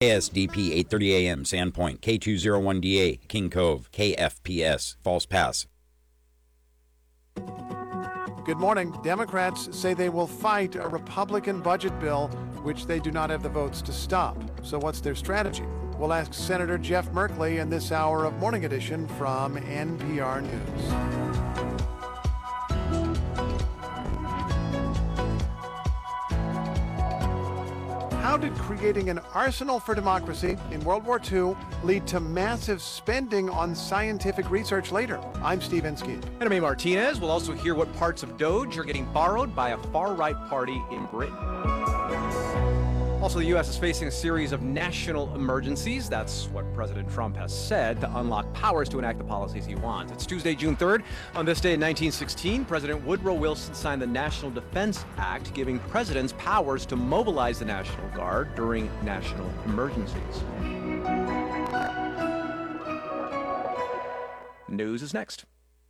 ASDP 8:30 a.m. Sandpoint, K201DA, King Cove, KFPS, False Pass. Good morning. Democrats say they will fight a Republican budget bill, which they do not have the votes to stop. So what's their strategy? We'll ask Senator Jeff Merkley in this hour of Morning Edition from NPR News. How did creating an arsenal for democracy in World War II lead to massive spending on scientific research later? I'm Steve Inskeep. And I'm A. Martinez. We'll also hear what parts of Doge are getting borrowed by a far-right party in Britain. Also, the U.S. is facing a series of national emergencies. That's what President Trump has said, to unlock powers to enact the policies he wants. It's Tuesday, June 3rd. On this day in 1916, President Woodrow Wilson signed the National Defense Act, giving presidents powers to mobilize the National Guard during national emergencies. News is next.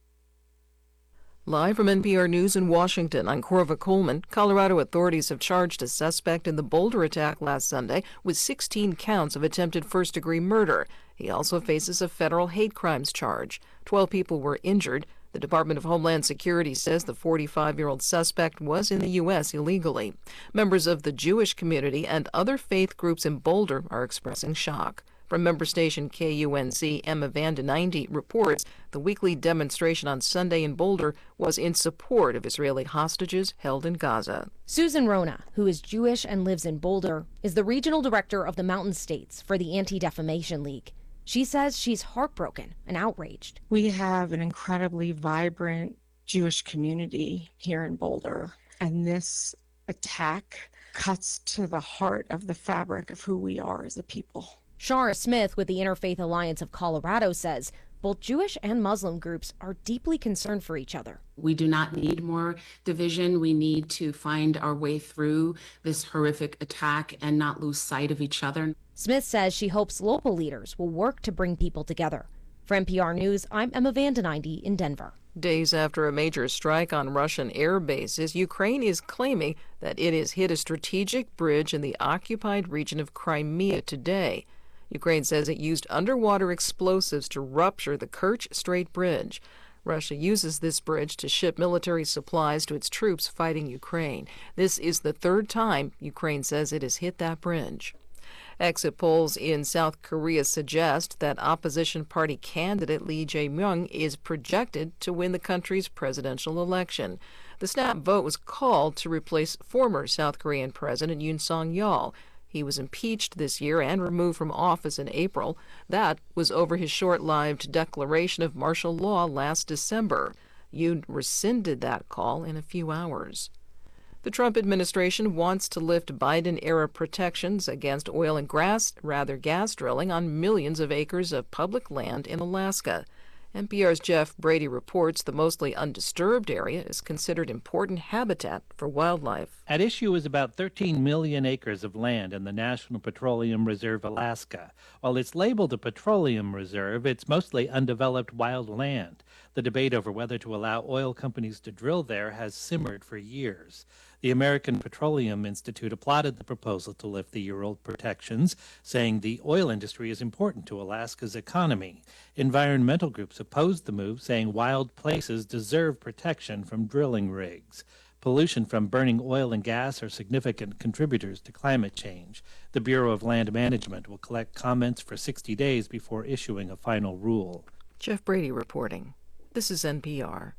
Live from NPR News in Washington, I'm Corva Coleman. Colorado authorities have charged a suspect in the Boulder attack last Sunday with 16 counts of attempted first-degree murder. He also faces a federal hate crimes charge. 12 people were injured. The Department of Homeland Security says the 45-year-old suspect was in the U.S. illegally. Members of the Jewish community and other faith groups in Boulder are expressing shock. From member station KUNC, Emma Vandeninde reports the weekly demonstration on Sunday in Boulder was in support of Israeli hostages held in Gaza. Susan Rona, who is Jewish and lives in Boulder, is the regional director of the Mountain States for the Anti-Defamation League. She says she's heartbroken and outraged. We have an incredibly vibrant Jewish community here in Boulder, and this attack cuts to the heart of the fabric of who we are as a people. Shara Smith with the Interfaith Alliance of Colorado says both Jewish and Muslim groups are deeply concerned for each other. We do not need more division. We need to find our way through this horrific attack and not lose sight of each other. Smith says she hopes local leaders will work to bring people together. For NPR News, I'm Emma Vandeninde in Denver. Days after a major strike on Russian air bases, Ukraine is claiming that it has hit a strategic bridge in the occupied region of Crimea today. Ukraine says it used underwater explosives to rupture the Kerch Strait Bridge. Russia uses this bridge to ship military supplies to its troops fighting Ukraine. This is the third time Ukraine says it has hit that bridge. Exit polls in South Korea suggest that opposition party candidate Lee Jae-myung is projected to win the country's presidential election. The snap vote was called to replace former South Korean President Yoon Song-yeol. He was impeached this year and removed from office in April. That was over his short-lived declaration of martial law last December. Yoon rescinded that call in a few hours. The Trump administration wants to lift Biden-era protections against oil and gas drilling on millions of acres of public land in Alaska. NPR's Jeff Brady reports the mostly undisturbed area is considered important habitat for wildlife. At issue is about 13 million acres of land in the National Petroleum Reserve, Alaska. While it's labeled a petroleum reserve, it's mostly undeveloped wild land. The debate over whether to allow oil companies to drill there has simmered for years. The American Petroleum Institute applauded the proposal to lift the year-old protections, saying the oil industry is important to Alaska's economy. Environmental groups opposed the move, saying wild places deserve protection from drilling rigs. Pollution from burning oil and gas are significant contributors to climate change. The Bureau of Land Management will collect comments for 60 days before issuing a final rule. Jeff Brady reporting. This is NPR.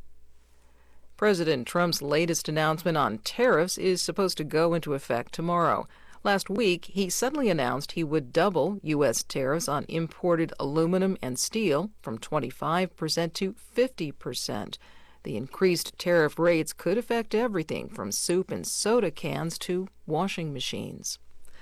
President Trump's latest announcement on tariffs is supposed to go into effect tomorrow. Last week, he suddenly announced he would double U.S. tariffs on imported aluminum and steel from 25% to 50%. The increased tariff rates could affect everything from soup and soda cans to washing machines.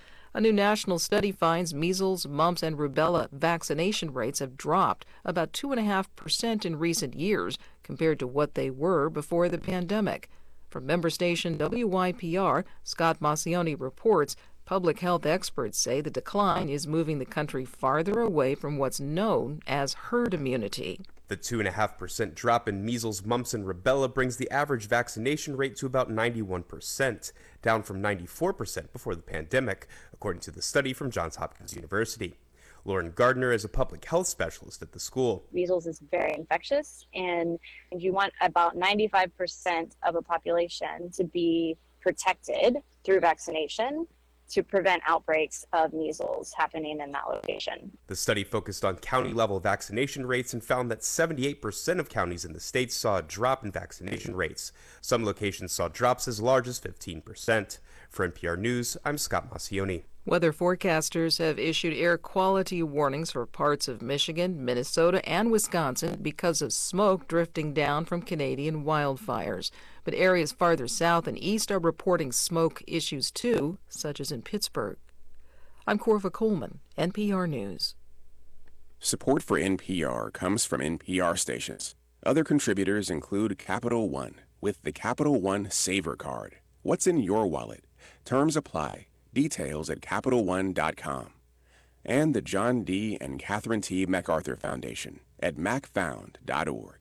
A new national study finds measles, mumps, and rubella vaccination rates have dropped about 2.5% in recent years compared to what they were before the pandemic. From member station WYPR, Scott Maucione reports public health experts say the decline is moving the country farther away from what's known as herd immunity. The 2.5% drop in measles, mumps, and rubella brings the average vaccination rate to about 91%, down from 94% before the pandemic, according to the study from Johns Hopkins University. Lauren Gardner is a public health specialist at the school. Measles is very infectious, and you want about 95% of a population to be protected through vaccination to prevent outbreaks of measles happening in that location. The study focused on county-level vaccination rates and found that 78% of counties in the state saw a drop in vaccination rates. Some locations saw drops as large as 15%. For NPR News, I'm Scott Maucione. Weather forecasters have issued air quality warnings for parts of Michigan, Minnesota, and Wisconsin because of smoke drifting down from Canadian wildfires. But areas farther south and east are reporting smoke issues too, such as in Pittsburgh. I'm Corva Coleman, NPR News. Support for NPR comes from NPR stations. Other contributors include Capital One with the Capital One Saver Card. What's in your wallet? Terms apply. Details at CapitalOne.com. And the John D. and Catherine T. MacArthur Foundation at macfound.org.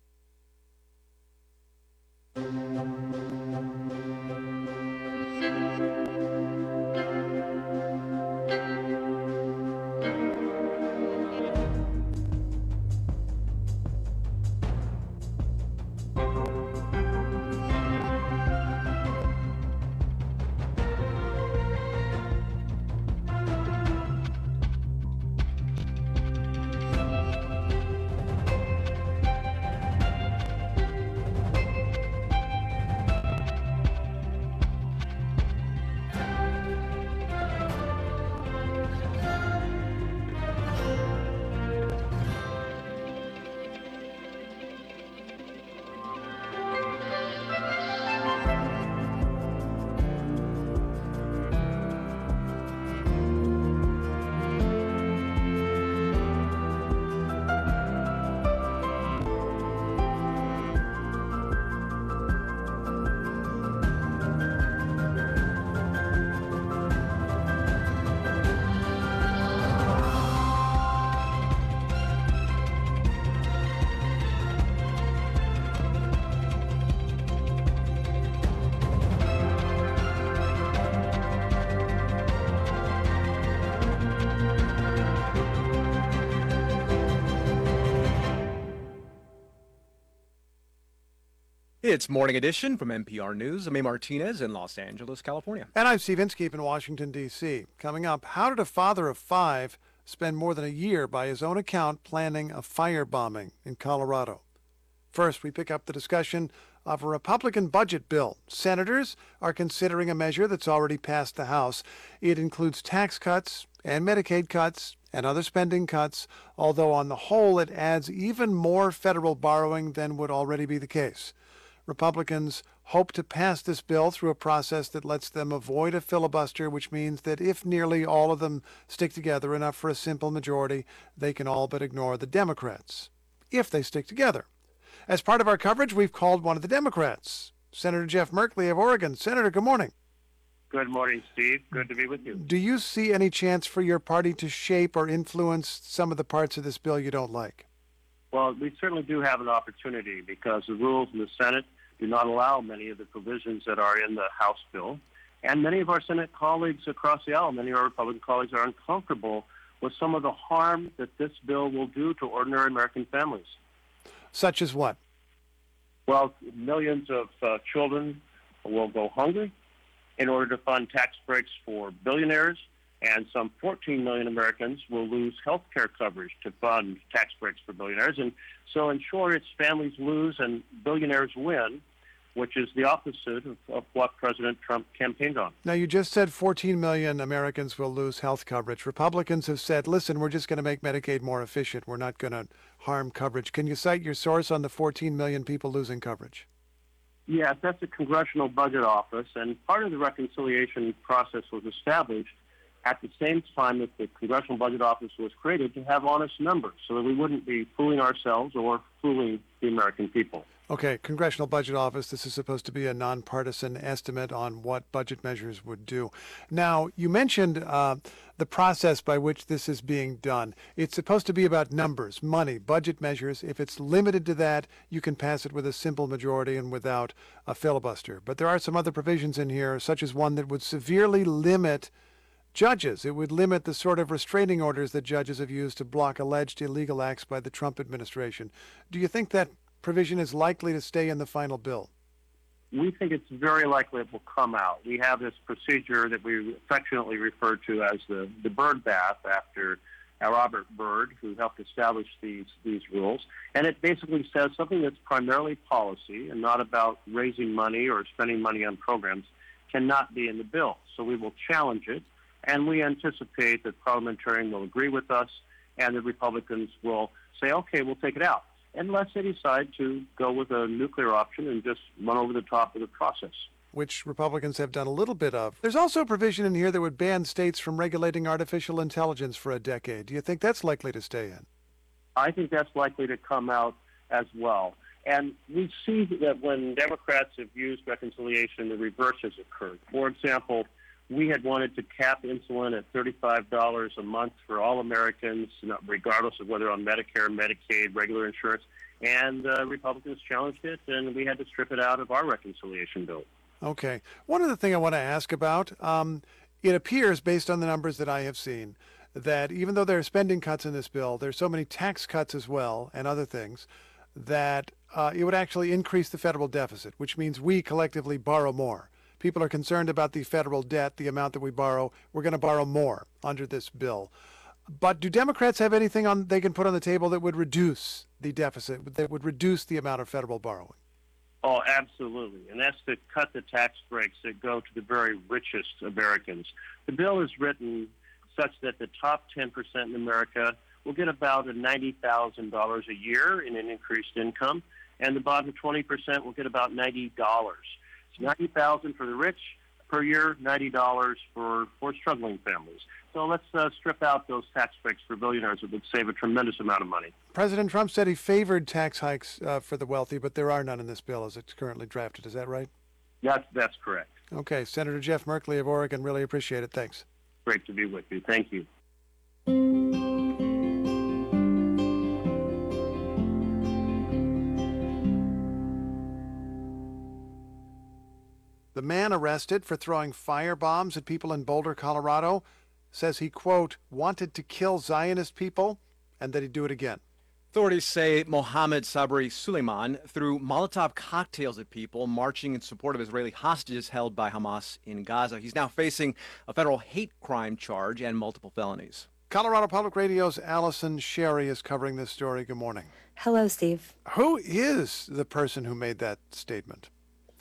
It's Morning Edition from NPR News. I'm A. Martinez in Los Angeles, California. And I'm Steve Inskeep in Washington, D.C. Coming up, how did a father of 5 spend more than a year, by his own account, planning a firebombing in Colorado? First, we pick up the discussion of a Republican budget bill. Senators are considering a measure that's already passed the House. It includes tax cuts and Medicaid cuts and other spending cuts, although on the whole it adds even more federal borrowing than would already be the case. Republicans hope to pass this bill through a process that lets them avoid a filibuster, which means that if nearly all of them stick together enough for a simple majority, they can all but ignore the Democrats, if they stick together. As part of our coverage, we've called one of the Democrats, Senator Jeff Merkley of Oregon. Senator, good morning. Good morning, Steve. Good to be with you. Do you see any chance for your party to shape or influence some of the parts of this bill you don't like? Well, we certainly do have an opportunity because the rules in the Senate do not allow many of the provisions that are in the House bill. And many of our Senate colleagues across the aisle, many of our Republican colleagues, are uncomfortable with some of the harm that this bill will do to ordinary American families. Such as what? Well, millions of children will go hungry in order to fund tax breaks for billionaires, and some 14 million Americans will lose health care coverage to fund tax breaks for billionaires. And so, in short, it's families lose and billionaires win, which is the opposite of what President Trump campaigned on. Now, you just said 14 million Americans will lose health coverage. Republicans have said, listen, we're just going to make Medicaid more efficient. We're not going to harm coverage. Can you cite your source on the 14 million people losing coverage? Yes, that's the Congressional Budget Office, and part of the reconciliation process was established at the same time that the Congressional Budget Office was created to have honest numbers so that we wouldn't be fooling ourselves or fooling the American people. Okay, Congressional Budget Office, this is supposed to be a nonpartisan estimate on what budget measures would do. Now, you mentioned the process by which this is being done. It's supposed to be about numbers, money, budget measures. If it's limited to that, you can pass it with a simple majority and without a filibuster. But there are some other provisions in here, such as one that would severely limit judges. It would limit the sort of restraining orders that judges have used to block alleged illegal acts by the Trump administration. Do you think that provision is likely to stay in the final bill? We think it's very likely it will come out. We have this procedure that we affectionately refer to as the Byrd bath, after Robert Byrd, who helped establish these rules. And it basically says something that's primarily policy and not about raising money or spending money on programs cannot be in the bill. So we will challenge it, and we anticipate that parliamentarians will agree with us and the Republicans will say, okay, we'll take it out, unless they decide to go with a nuclear option and just run over the top of the process, which Republicans have done a little bit of. There's also a provision in here that would ban states from regulating artificial intelligence for a decade. Do you think that's likely to stay in? I think that's likely to come out as well. And we see that when Democrats have used reconciliation, the reverse has occurred. For example, we had wanted to cap insulin at $35 a month for all Americans, regardless of whether on Medicare, Medicaid, regular insurance. And Republicans challenged it, and we had to strip it out of our reconciliation bill. Okay. One other thing I want to ask about, it appears, based on the numbers that I have seen, that even though there are spending cuts in this bill, there's so many tax cuts as well and other things that it would actually increase the federal deficit, which means we collectively borrow more. People are concerned about the federal debt, the amount that we borrow. We're going to borrow more under this bill. But do Democrats have anything they can put on the table that would reduce the deficit, that would reduce the amount of federal borrowing? Oh, absolutely. And that's to cut the tax breaks that go to the very richest Americans. The bill is written such that the top 10% in America will get about $90,000 a year in an increased income, and the bottom 20% will get about $90. $90,000 for the rich per year, $90 for struggling families. So let's strip out those tax breaks for billionaires. It would save a tremendous amount of money. President Trump said he favored tax hikes for the wealthy, but there are none in this bill as it's currently drafted. Is that right? That's correct. Okay. Senator Jeff Merkley of Oregon, really appreciate it. Thanks. Great to be with you. Thank you. The man arrested for throwing fire bombs at people in Boulder, Colorado, says he, quote, wanted to kill Zionist people and that he'd do it again. Authorities say Mohammed Sabri Suleiman threw Molotov cocktails at people marching in support of Israeli hostages held by Hamas in Gaza. He's now facing a federal hate crime charge and multiple felonies. Colorado Public Radio's Allison Sherry is covering this story. Good morning. Hello, Steve. Who is the person who made that statement?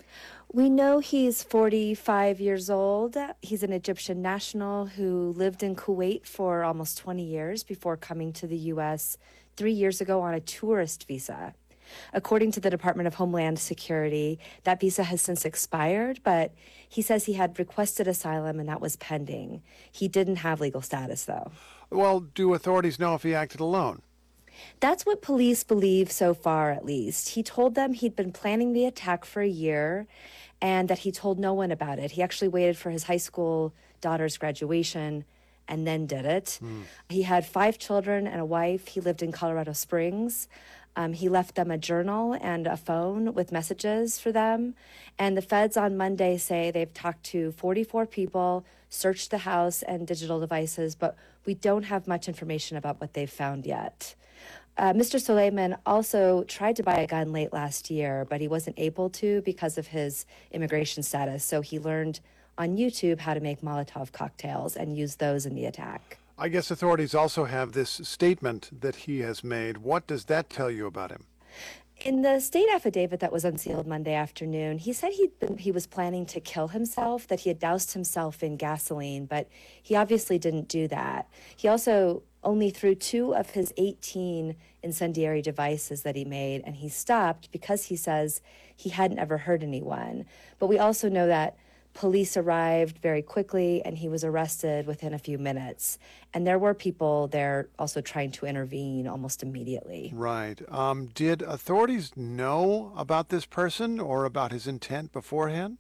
We know he's 45 years old. He's an Egyptian national who lived in Kuwait for almost 20 years before coming to the U.S. 3 years ago on a tourist visa. According to the Department of Homeland Security, that visa has since expired, but he says he had requested asylum and that was pending. He didn't have legal status, though. Well, do authorities know if he acted alone? That's what police believe so far, at least. He told them he'd been planning the attack for a year and that he told no one about it. He actually waited for his high school daughter's graduation and then did it. He had 5 children and a wife. He lived in Colorado Springs. He left them a journal and a phone with messages for them. And the feds on Monday say they've talked to 44 people, searched the house and digital devices, but we don't have much information about what they've found yet. Mr. Suleiman also tried to buy a gun late last year, but he wasn't able to because of his immigration status. So he learned on YouTube how to make Molotov cocktails and use those in the attack. I guess authorities also have this statement that he has made. What does that tell you about him? In the state affidavit that was unsealed Monday afternoon, he said he was planning to kill himself, that he had doused himself in gasoline, but he obviously didn't do that. He also only threw 2 of his 18 incendiary devices that he made, and he stopped because he says he hadn't ever hurt anyone. But we also know that Police arrived very quickly and he was arrested within a few minutes. And there were people there also trying to intervene almost immediately. Right. Did authorities know about this person or about his intent beforehand?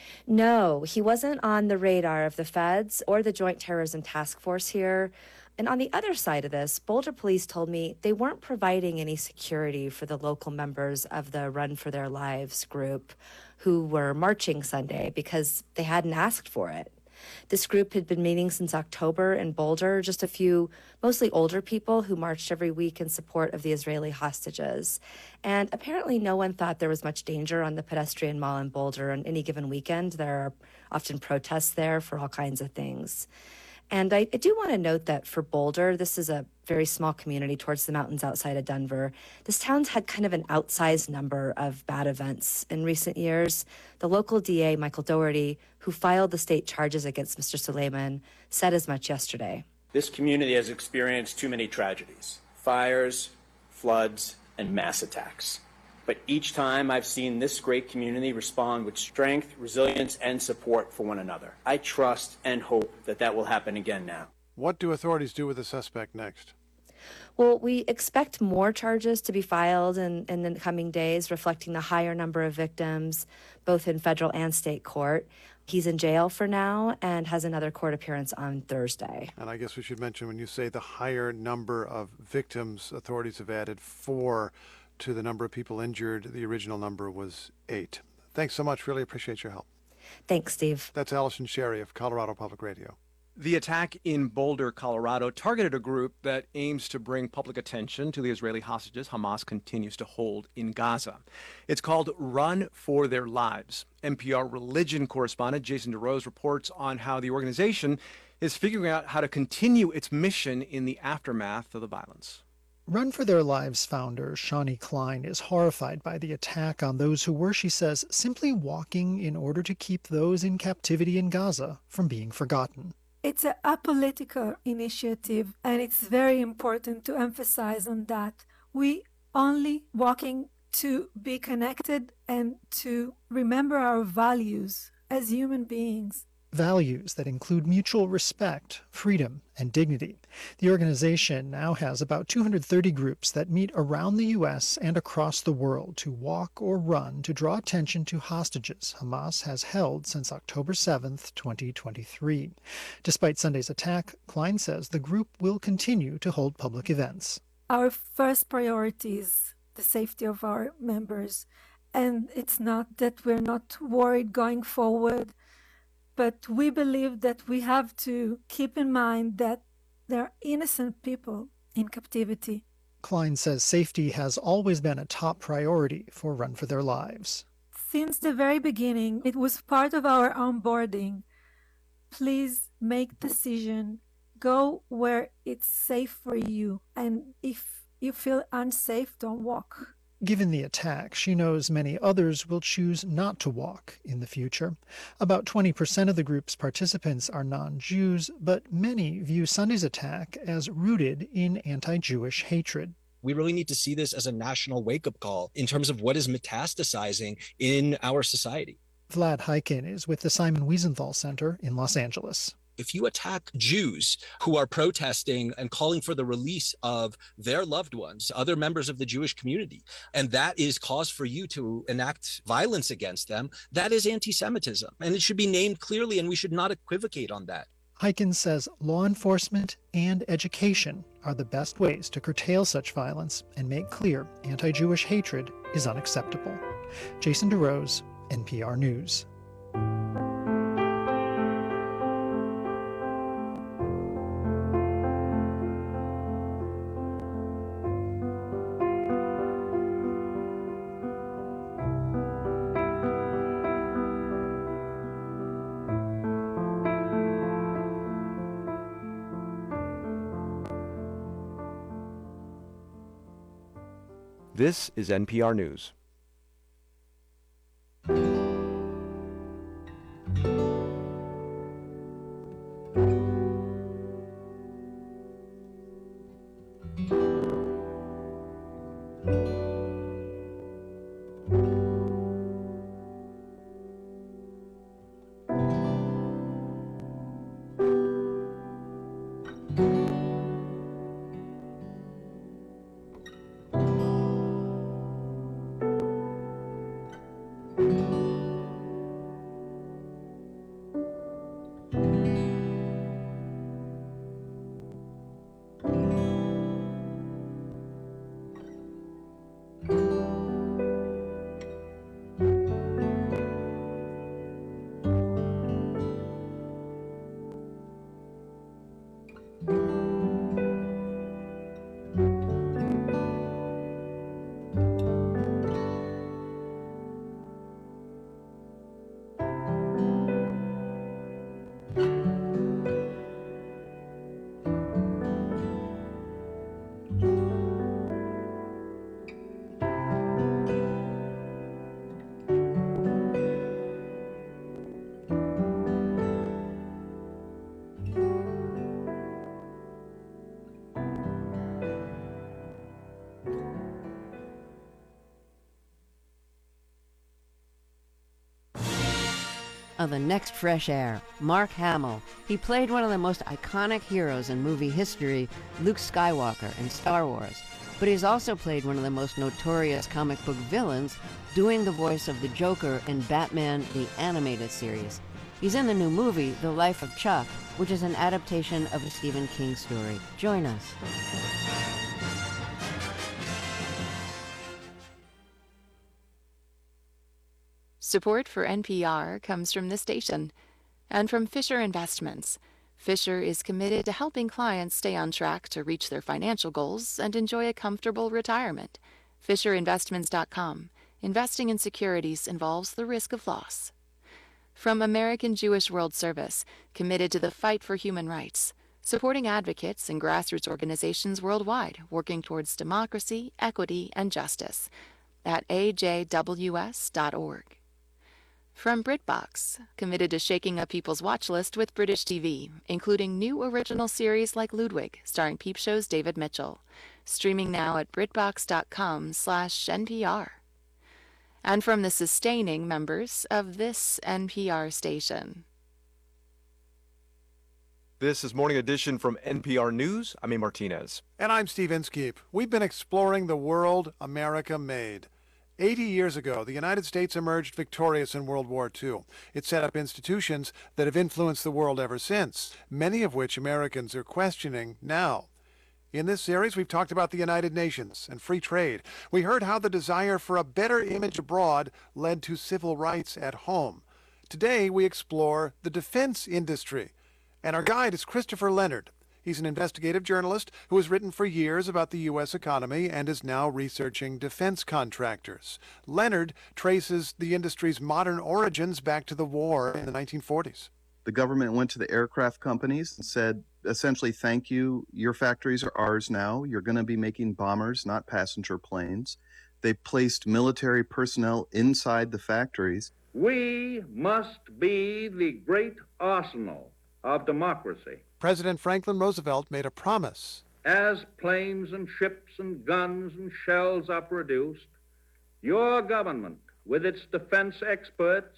No, he wasn't on the radar of the feds or the Joint Terrorism Task Force here. And on the other side of this, Boulder police told me they weren't providing any security for the local members of the Run for Their Lives group who were marching Sunday because they hadn't asked for it. This group had been meeting since October in Boulder, just a few mostly older people who marched every week in support of the Israeli hostages. And apparently no one thought there was much danger on the pedestrian mall in Boulder on any given weekend. There are often protests there for all kinds of things. And I do want to note that for Boulder, this is a very small community towards the mountains outside of Denver. This town's had kind of an outsized number of bad events in recent years. The local DA, Michael Doherty, who filed the state charges against Mr. Suleiman, said as much yesterday. This community has experienced too many tragedies, fires, floods, and mass attacks. But each time I've seen this great community respond with strength, resilience, and support for one another. I trust and hope that that will happen again now. What do authorities do with the suspect next? Well, we expect more charges to be filed in the coming days, reflecting the higher number of victims, both in federal and state court. He's in jail for now and has another court appearance on Thursday. And I guess we should mention when you say the higher number of victims, authorities have added 4 to the number of people injured. The original number was 8. Thanks so much. Really appreciate your help. Thanks, Steve. That's Allison Sherry of Colorado Public Radio. The attack in Boulder, Colorado, targeted a group that aims to bring public attention to the Israeli hostages Hamas continues to hold in Gaza. It's called Run for Their Lives. NPR religion correspondent Jason DeRose reports on how the organization is figuring out how to continue its mission in the aftermath of the violence. Run for Their Lives founder Shawnee Klein is horrified by the attack on those who were, she says, simply walking in order to keep those in captivity in Gaza from being forgotten. It's a apolitical initiative, and it's very important to emphasize on that. We only walking to be connected and to remember our values as human beings. Values that include mutual respect, freedom, and dignity. The organization now has about 230 groups that meet around the U.S. and across the world to walk or run to draw attention to hostages Hamas has held since October 7, 2023. Despite Sunday's attack, Klein says the group will continue to hold public events. Our first priority is the safety of our members, and it's not that we're not worried going forward. But we believe that we have to keep in mind that there are innocent people in captivity. Klein says safety has always been a top priority for Run for Their Lives. Since the very beginning, it was part of our onboarding. Please make decision. Go where it's safe for you. And if you feel unsafe, don't walk. Given the attack, she knows many others will choose not to walk in the future. About 20% of the group's participants are non-Jews, but many view Sunday's attack as rooted in anti-Jewish hatred. We really need to see this as a national wake-up call in terms of what is metastasizing in our society. Vlad Heiken is with the Simon Wiesenthal Center in Los Angeles. If you attack Jews who are protesting and calling for the release of their loved ones, other members of the Jewish community, and that is cause for you to enact violence against them, that is anti-Semitism. And it should be named clearly, and we should not equivocate on that. Heiken says law enforcement and education are the best ways to curtail such violence and make clear anti-Jewish hatred is unacceptable. Jason DeRose, NPR News. This is NPR News. on the next Fresh Air, Mark Hamill. He played one of the most iconic heroes in movie history, Luke Skywalker in Star Wars. But he's also played one of the most notorious comic book villains, doing the voice of the Joker in Batman the Animated Series. He's in the new movie, The Life of Chuck, which is an adaptation of a Stephen King story. Join us. Support for NPR comes from this station and from Fisher Investments. Fisher is committed to helping clients stay on track to reach their financial goals and enjoy a comfortable retirement. FisherInvestments.com. Investing in securities involves the risk of loss. From American Jewish World Service, committed to the fight for human rights, supporting advocates and grassroots organizations worldwide working towards democracy, equity, and justice at ajws.org. From BritBox, committed to shaking up people's watch list with British TV, including new original series like Ludwig, starring Peep Show's David Mitchell. Streaming now at BritBox.com/NPR. And from the sustaining members of this NPR station. This is Morning Edition from NPR News. I'm A. Martinez. And I'm Steve Inskeep. We've been exploring the world America made. 80 years ago, the United States emerged victorious in World War II. It set up institutions that have influenced the world ever since, many of which Americans are questioning now. In this series, we've talked about the United Nations and free trade. We heard how the desire for a better image abroad led to civil rights at home. Today, we explore the defense industry. And our guide is Christopher Leonard. He's an investigative journalist who has written for years about the U.S. economy and is now researching defense contractors. Leonard traces the industry's modern origins back to the war in the 1940s. The government went to the aircraft companies and said, essentially, thank you, your factories are ours now. You're going to be making bombers, not passenger planes. They placed military personnel inside the factories. We must be the great arsenal of democracy. President Franklin Roosevelt made a promise. As planes and ships and guns and shells are produced, your government, with its defense experts,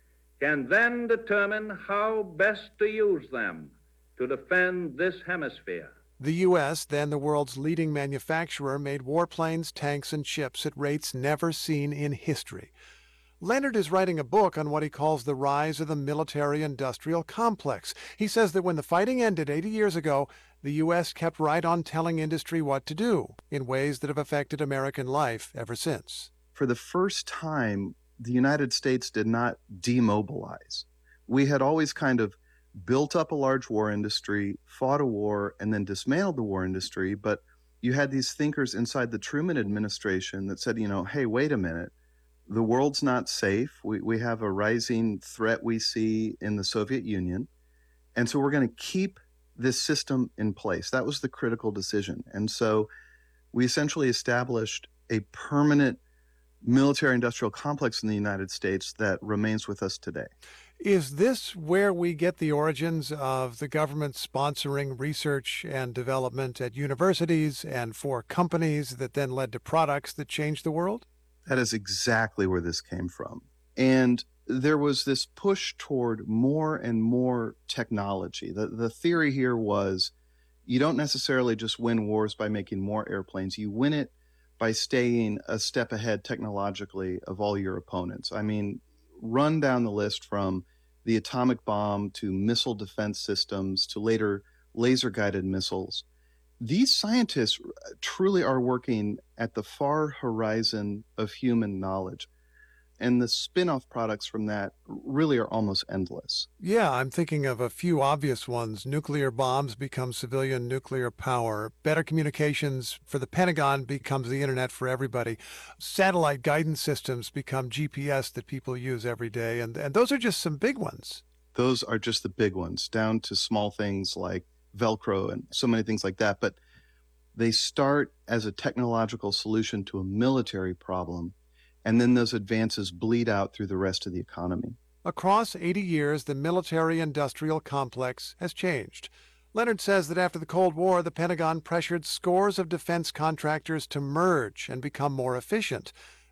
can then determine how best to use them to defend this hemisphere. The U.S., then the world's leading manufacturer, made warplanes, tanks, and ships at rates never seen in history. Leonard is writing a book on what he calls the rise of the military-industrial complex. He says that when the fighting ended 80 years ago, the U.S. kept right on telling industry what to do in ways that have affected American life ever since. For the first time, the United States did not demobilize. We had always kind of built up a large war industry, fought a war, and then dismantled the war industry. But you had these thinkers inside the Truman administration that said, hey, wait a minute. The world's not safe. We have a rising threat we see in the Soviet Union. And so we're going to keep this system in place. That was the critical decision. And so we essentially established a permanent military-industrial complex in the United States that remains with us today. Is this where we get the origins of the government sponsoring research and development at universities and for companies that then led to products that changed the world? That is exactly where this came from. And there was this push toward more and more technology. The theory here was you don't necessarily just win wars by making more airplanes. You win it by staying a step ahead technologically of all your opponents. I mean, run down the list from the atomic bomb to missile defense systems to later laser-guided missiles. These scientists truly are working at the far horizon of human knowledge. And the spin-off products from that really are almost endless. Yeah, I'm thinking of a few obvious ones. Nuclear bombs become civilian nuclear power. Better communications for the Pentagon becomes the internet for everybody. Satellite guidance systems become GPS that people use every day. And those are just some big ones. Those are just the big ones, down to small things like Velcro and so many things like that. But they start as a technological solution to a military problem. And then those advances bleed out through the rest of the economy. Across 80 years, the military-industrial complex has changed. Leonard says that after the Cold War, the Pentagon pressured scores of defense contractors to merge and become more efficient.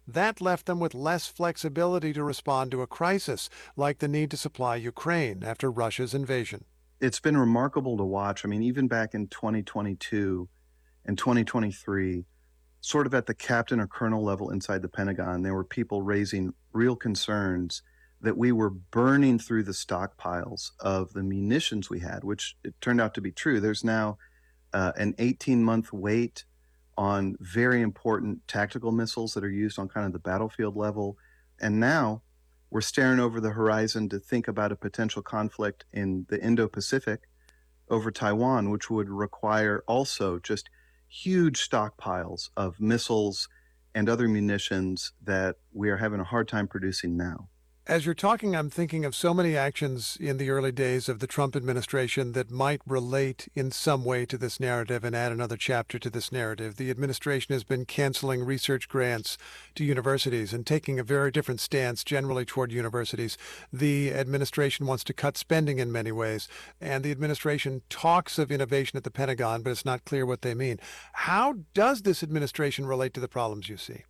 That left them with less flexibility to respond to a crisis, like the need to supply Ukraine after Russia's invasion. It's been remarkable to watch. I mean, even back in 2022 and 2023, sort of at the captain or colonel level inside the Pentagon, there were people raising real concerns that we were burning through the stockpiles of the munitions we had, which it turned out to be true. There's now an 18-month wait on very important tactical missiles that are used on kind of the battlefield level. And now we're staring over the horizon to think about a potential conflict in the Indo-Pacific over Taiwan, which would require also just huge stockpiles of missiles and other munitions that we are having a hard time producing now. As you're talking, I'm thinking of so many actions in the early days of the Trump administration that might relate in some way to this narrative and add another chapter to this narrative. The administration has been canceling research grants to universities and taking a very different stance generally toward universities. The administration wants to cut spending in many ways, and the administration talks of innovation at the Pentagon, but it's not clear what they mean. How does this administration relate to the problems you see?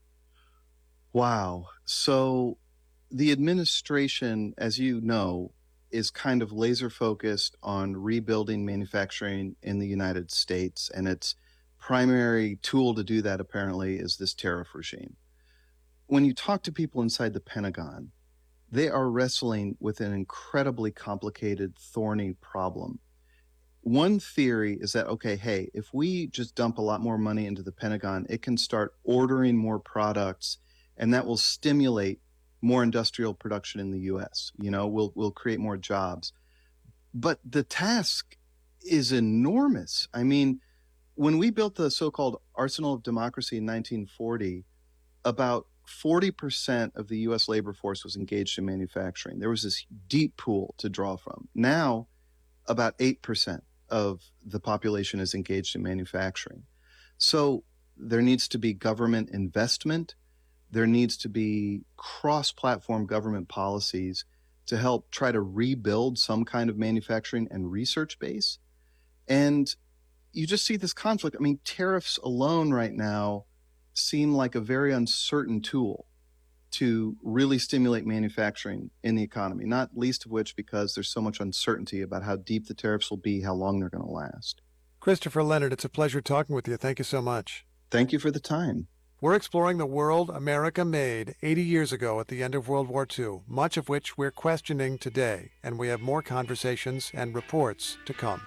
Wow. So the administration, as you know, is kind of laser focused on rebuilding manufacturing in the United States. And its primary tool to do that, apparently, is this tariff regime. When you talk to people inside the Pentagon, they are wrestling with an incredibly complicated, thorny problem. One theory is that, okay, hey, if we just dump a lot more money into the Pentagon, it can start ordering more products, and that will stimulate more industrial production in the U.S. You know, we'll create more jobs. But the task is enormous. I mean, when we built the so-called Arsenal of Democracy in 1940, about 40% of the U.S. labor force was engaged in manufacturing. There was this deep pool to draw from. Now, about 8% of the population is engaged in manufacturing. So there needs to be government investment. There needs to be cross-platform government policies to help try to rebuild some kind of manufacturing and research base. And you just see this conflict. I mean, tariffs alone right now seem like a very uncertain tool to really stimulate manufacturing in the economy, not least of which because there's so much uncertainty about how deep the tariffs will be, how long they're going to last. Christopher Leonard, it's a pleasure talking with you. Thank you so much. Thank you for the time. We're exploring the world America made 80 years ago at the end of World War II, much of which we're questioning today, and we have more conversations and reports to come.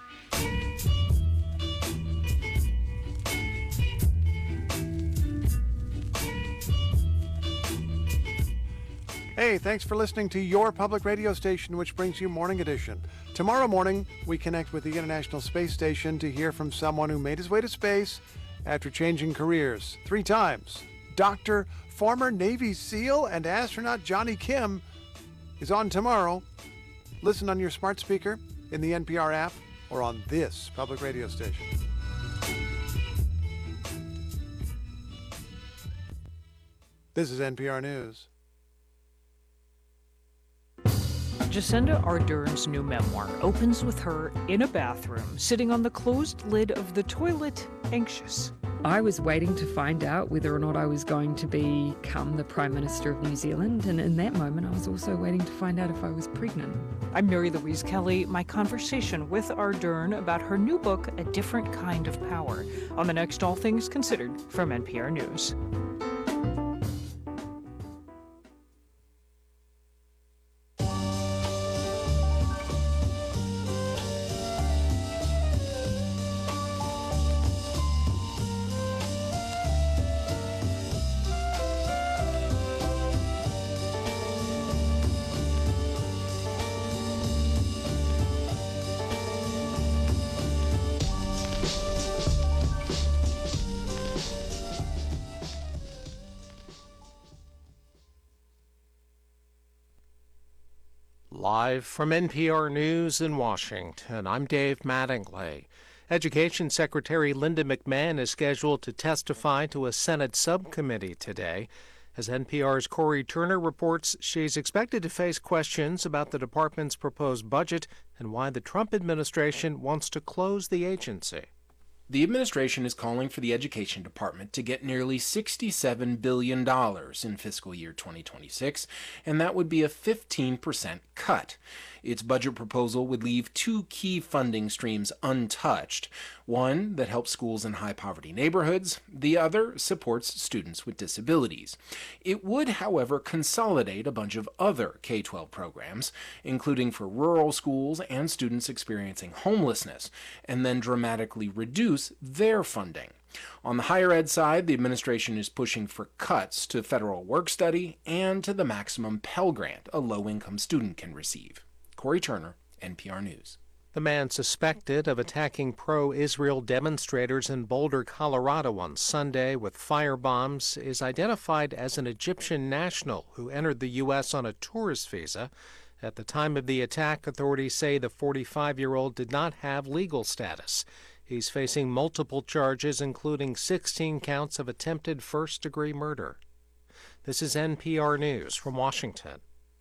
Hey, thanks for listening to your public radio station, which brings you Morning Edition. Tomorrow morning, we connect with the International Space Station to hear from someone who made his way to space after changing careers 3 times. Dr. former Navy SEAL and astronaut Johnny Kim is on tomorrow. Listen on your smart speaker, in the NPR app, or on this public radio station. This is NPR News. Jacinda Ardern's new memoir opens with her in a bathroom, sitting on the closed lid of the toilet, anxious. I was waiting to find out whether or not I was going to become the Prime Minister of New Zealand, and in that moment I was also waiting to find out if I was pregnant. I'm Mary Louise Kelly. My conversation with Ardern about her new book, A Different Kind of Power, on the next All Things Considered from NPR News. Live from NPR News in Washington, I'm Dave Mattingly. Education Secretary Linda McMahon is scheduled to testify to a Senate subcommittee today. As NPR's Corey Turner reports, she's expected to face questions about the department's proposed budget and why the Trump administration wants to close the agency. The administration is calling for the Education Department to get nearly $67 billion in fiscal year 2026, and that would be a 15% cut. Its budget proposal would leave two key funding streams untouched. One that helps schools in high-poverty neighborhoods, the other supports students with disabilities. It would, however, consolidate a bunch of other K-12 programs, including for rural schools and students experiencing homelessness, and then dramatically reduce their funding. On the higher ed side, the administration is pushing for cuts to federal work-study and to the maximum Pell Grant a low-income student can receive. Corey Turner, NPR News. The man suspected of attacking pro-Israel demonstrators in Boulder, Colorado on Sunday with firebombs is identified as an Egyptian national who entered the U.S. on a tourist visa. At the time of the attack, authorities say the 45-year-old did not have legal status. He's facing multiple charges, including 16 counts of attempted first-degree murder. This is NPR News from Washington.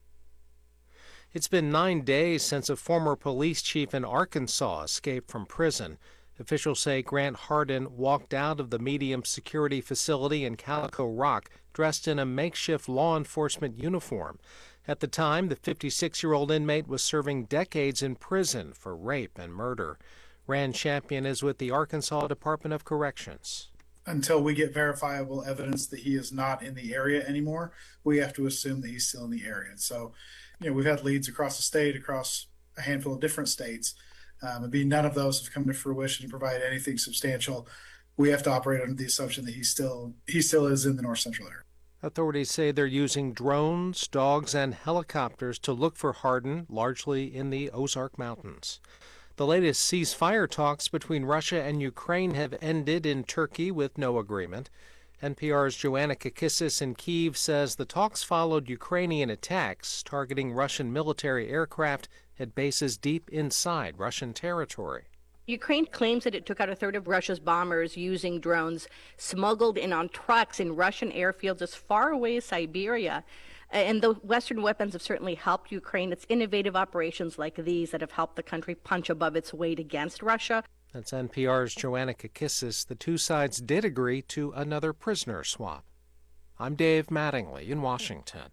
It's been 9 days since a former police chief in Arkansas escaped from prison. Officials say Grant Hardin walked out of the medium security facility in Calico Rock dressed in a makeshift law enforcement uniform. At the time, the 56-year-old inmate was serving decades in prison for rape and murder. Rand Champion is with the Arkansas Department of Corrections. Until we get verifiable evidence that he is not in the area anymore, we have to assume that he's still in the area. So, we've had leads across the state, across a handful of different states. None of those have come to fruition and provide anything substantial. We have to operate under the assumption that he still is in the north central area. Authorities say they're using drones, dogs, and helicopters to look for Hardin, largely in the Ozark Mountains. The latest ceasefire talks between Russia and Ukraine have ended in Turkey with no agreement. NPR's Joanna Kakissis in Kyiv says the talks followed Ukrainian attacks targeting Russian military aircraft at bases deep inside Russian territory. Ukraine claims that it took out a third of Russia's bombers using drones smuggled in on trucks in Russian airfields as far away as Siberia. And the Western weapons have certainly helped Ukraine. It's innovative operations like these that have helped the country punch above its weight against Russia. That's NPR's Joanna Kakissis. The two sides did agree to another prisoner swap. I'm Dave Mattingly in Washington.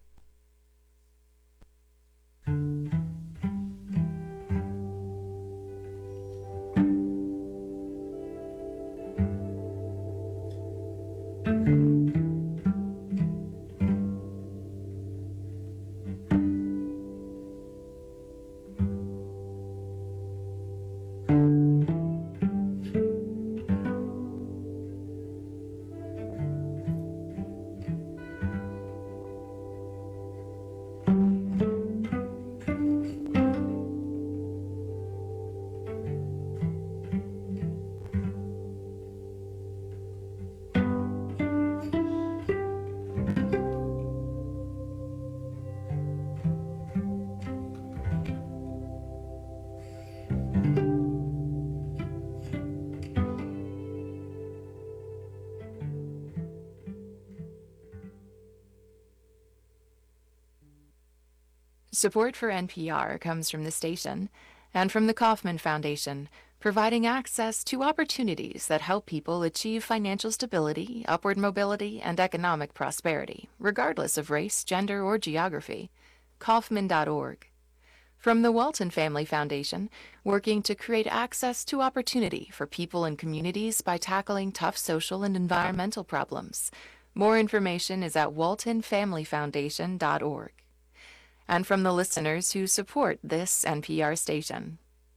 Support for NPR comes from the station and from the Kauffman Foundation, providing access to opportunities that help people achieve financial stability, upward mobility, and economic prosperity, regardless of race, gender, or geography. Kauffman.org. From the Walton Family Foundation, working to create access to opportunity for people and communities by tackling tough social and environmental problems. More information is at waltonfamilyfoundation.org. And from the listeners who support this NPR station.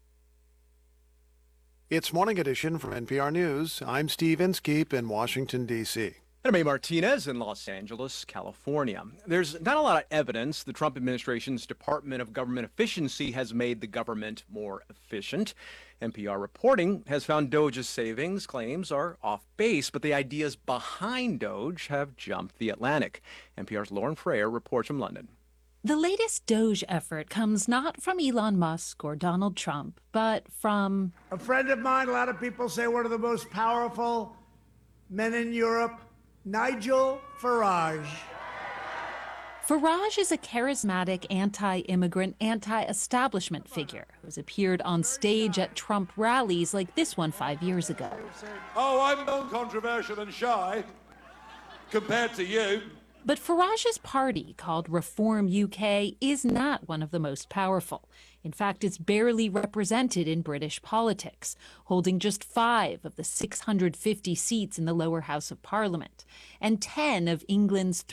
It's Morning Edition from NPR News. I'm Steve Inskeep in Washington, D.C. And I'm May Martinez in Los Angeles, California. There's not a lot of evidence the Trump administration's Department of Government Efficiency has made the government more efficient. NPR reporting has found Doge's savings claims are off base, but the ideas behind Doge have jumped the Atlantic. NPR's Lauren Freyer reports from London. The latest Doge effort comes not from Elon Musk or Donald Trump, but from a friend of mine. A lot of people say one of the most powerful men in Europe, Nigel Farage. Farage is a charismatic anti-immigrant, anti-establishment figure who's appeared on stage at Trump rallies like this one 5 years ago. Oh, I'm non-controversial and shy compared to you. But Farage's party, called Reform UK, is not one of the most powerful. In fact, it's barely represented in British politics, holding just 5 of the 650 seats in the lower house of Parliament, and 10 of England's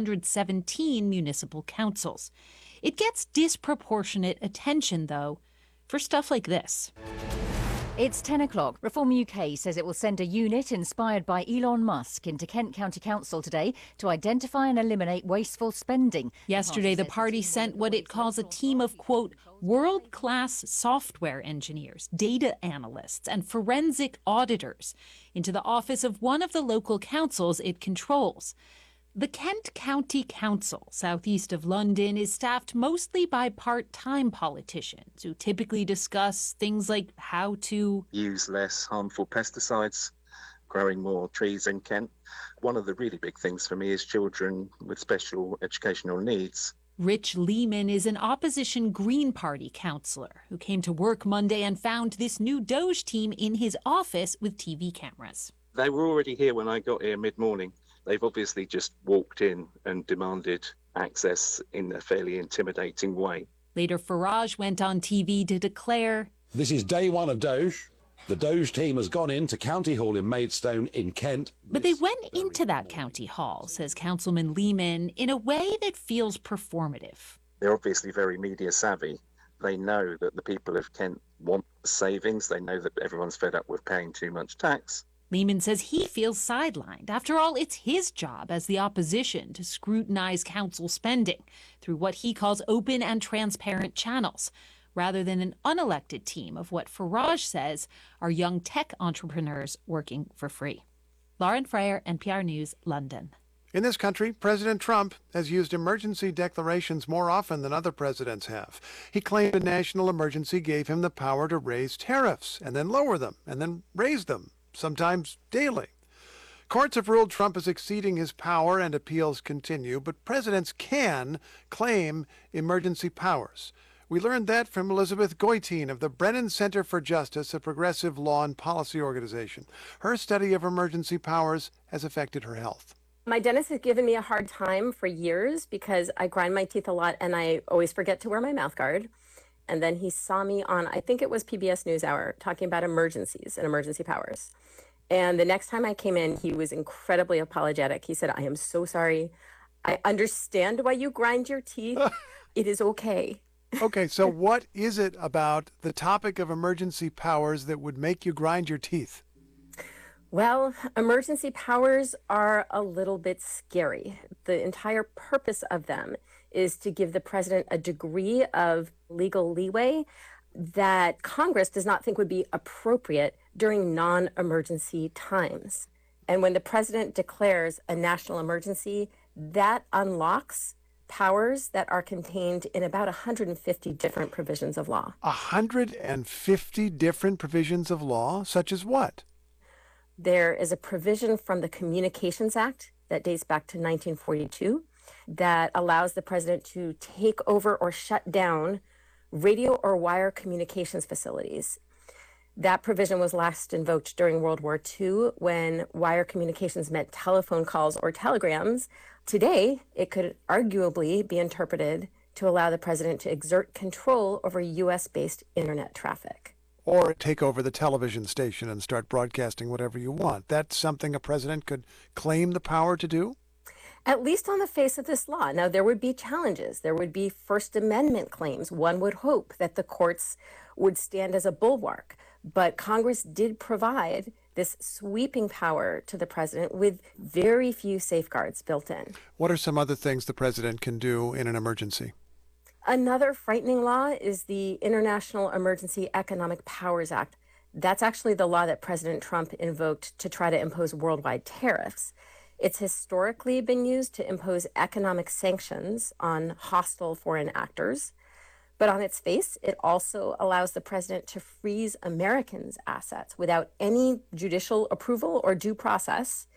317 municipal councils. It gets disproportionate attention, though, for stuff like this. It's 10 o'clock. Reform UK says it will send a unit inspired by Elon Musk into Kent County Council today to identify and eliminate wasteful spending. Yesterday, the party sent what it calls a team of, quote, world-class software engineers, data analysts, and forensic auditors into the office of one of the local councils it controls. The Kent County Council, southeast of London, is staffed mostly by part-time politicians who typically discuss things like how to use less harmful pesticides, growing more trees in Kent. One of the really big things for me is children with special educational needs. Rich Lehman is an opposition Green Party councillor who came to work Monday and found this new Doge team in his office with TV cameras. They were already here when I got here mid-morning. They've obviously just walked in and demanded access in a fairly intimidating way. Later, Farage went on TV to declare, "This is day one of Doge. The Doge team has gone into County Hall in Maidstone in Kent." But they went into that county hall, says Councilman Lehman, in a way that feels performative. They're obviously very media savvy. They know that the people of Kent want savings. They know that everyone's fed up with paying too much tax. Lehman says he feels sidelined. After all, it's his job as the opposition to scrutinize council spending through what he calls open and transparent channels, rather than an unelected team of what Farage says are young tech entrepreneurs working for free. Lauren Freyer, NPR News, London. In this country, President Trump has used emergency declarations more often than other presidents have. He claimed a national emergency gave him the power to raise tariffs and then lower them and then raise them, sometimes daily. Courts have ruled Trump is exceeding his power and appeals continue, but presidents can claim emergency powers. We learned that from Elizabeth Goitein of the Brennan Center for Justice, a progressive law and policy organization. Her study of emergency powers has affected her health. My dentist has given me a hard time for years because I grind my teeth a lot and I always forget to wear my mouth guard. And then he saw me on, I think it was PBS NewsHour, talking about emergencies and emergency powers. And the next time I came in, he was incredibly apologetic. He said, "I am so sorry. I understand why you grind your teeth. It is okay." Okay, so what is it about the topic of emergency powers that would make you grind your teeth? Well, emergency powers are a little bit scary. The entire purpose of them is to give the president a degree of legal leeway that Congress does not think would be appropriate during non-emergency times. And when the president declares a national emergency, that unlocks powers that are contained in about 150 different provisions of law. 150 different provisions of law, such as what? There is a provision from the Communications Act that dates back to 1942 that allows the president to take over or shut down radio or wire communications facilities. That provision was last invoked during World War II when wire communications meant telephone calls or telegrams. Today, it could arguably be interpreted to allow the president to exert control over U.S.-based internet traffic. Or take over the television station and start broadcasting whatever you want. That's something a president could claim the power to do? At least on the face of this law. Now, there would be challenges. There would be First Amendment claims. One would hope that the courts would stand as a bulwark. But Congress did provide this sweeping power to the president with very few safeguards built in. What are some other things the president can do in an emergency? Another frightening law is the International Emergency Economic Powers Act. That's actually the law that President Trump invoked to try to impose worldwide tariffs. It's historically been used to impose economic sanctions on hostile foreign actors. But on its face, it also allows the president to freeze Americans' assets without any judicial approval or due process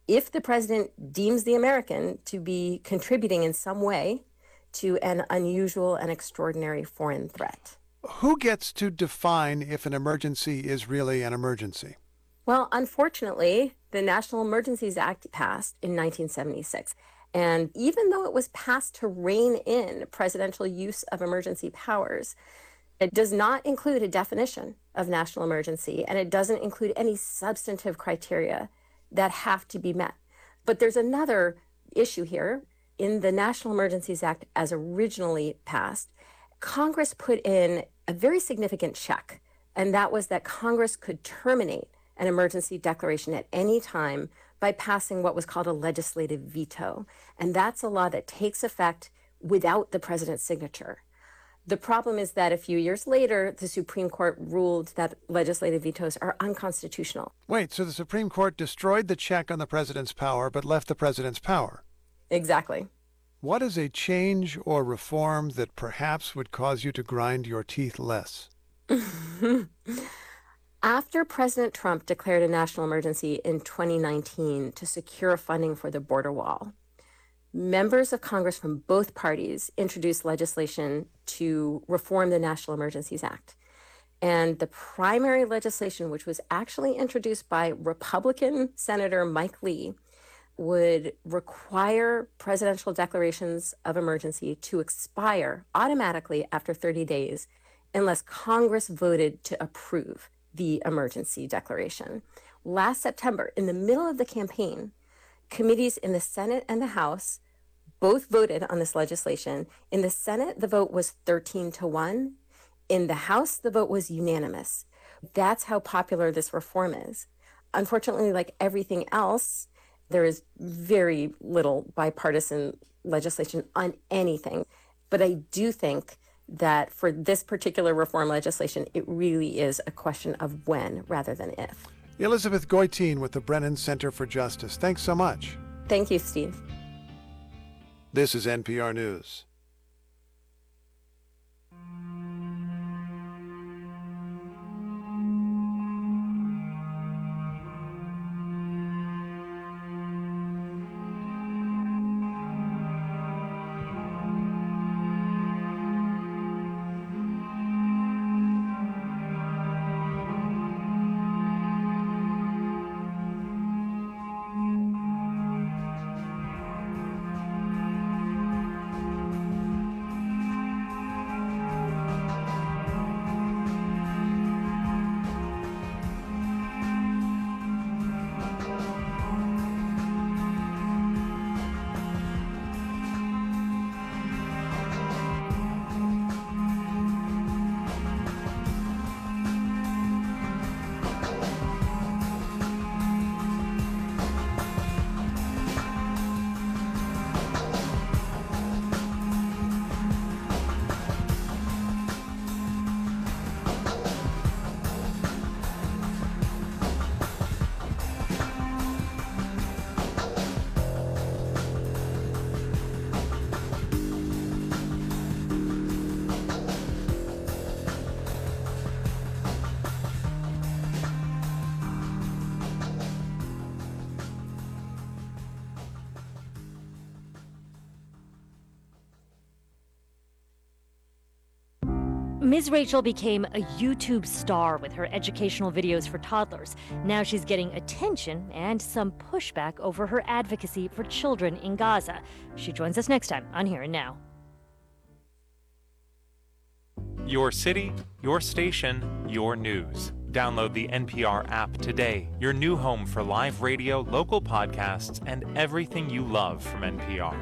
if the president deems the American to be contributing in some way to an unusual and extraordinary foreign threat. Who gets to define if an emergency is really an emergency? Well, unfortunately, the National Emergencies Act passed in 1976. And even though it was passed to rein in presidential use of emergency powers, it does not include a definition of national emergency, and it doesn't include any substantive criteria that have to be met. But there's another issue here. In the National Emergencies Act, as originally passed, Congress put in a very significant check, and that was that Congress could terminate an emergency declaration at any time by passing what was called a legislative veto. And that's a law that takes effect without the president's signature. The problem is that a few years later, the Supreme Court ruled that legislative vetoes are unconstitutional. Wait, so the Supreme Court destroyed the check on the president's power, but left the president's power? Exactly. What is a change or reform that perhaps would cause you to grind your teeth less? After President Trump declared a national emergency in 2019 to secure funding for the border wall, members of Congress from both parties introduced legislation to reform the National Emergencies Act. And the primary legislation, which was actually introduced by Republican Senator Mike Lee, would require presidential declarations of emergency to expire automatically after 30 days unless Congress voted to approve the emergency declaration. Last September, in the middle of the campaign, committees in the Senate and the House both voted on this legislation. In the Senate, the vote was 13-1. In the House, the vote was unanimous. That's how popular this reform is. Unfortunately, like everything else, there is very little bipartisan legislation on anything. But I do think that for this particular reform legislation, it really is a question of when rather than if. Elizabeth Goitein with the Brennan Center for Justice. Thanks so much. Thank you, Steve. This is NPR News. Ms. Rachel became a YouTube star with her educational videos for toddlers. Now she's getting attention and some pushback over her advocacy for children in Gaza. She joins us next time on Here and Now. Your city, your station, your news. Download the NPR app today, your new home for live radio, local podcasts, and everything you love from NPR.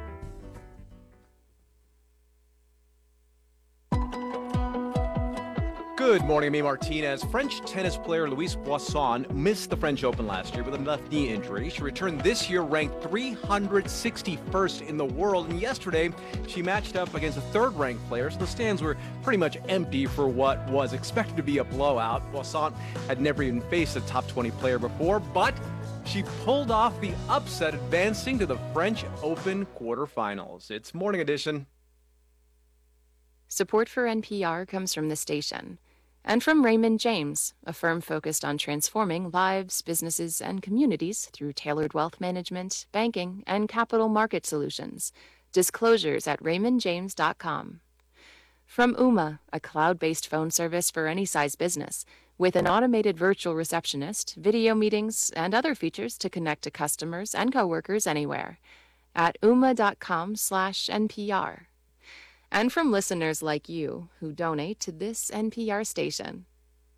Good morning, I'm Martinez. French tennis player Louise Boisson missed the French Open last year with a left knee injury. She returned this year ranked 361st in the world, and yesterday she matched up against a third-ranked player, so the stands were pretty much empty for what was expected to be a blowout. Boisson had never even faced a top 20 player before, but she pulled off the upset, advancing to the French Open quarterfinals. It's Morning Edition. Support for NPR comes from the station And from Raymond James, a firm focused on transforming lives, businesses, and communities through tailored wealth management, banking, and capital market solutions. Disclosures at raymondjames.com. From Ooma, a cloud-based phone service for any size business, with an automated virtual receptionist, video meetings, and other features to connect to customers and coworkers anywhere. At ooma.com/NPR. And from listeners like you who donate to this NPR station.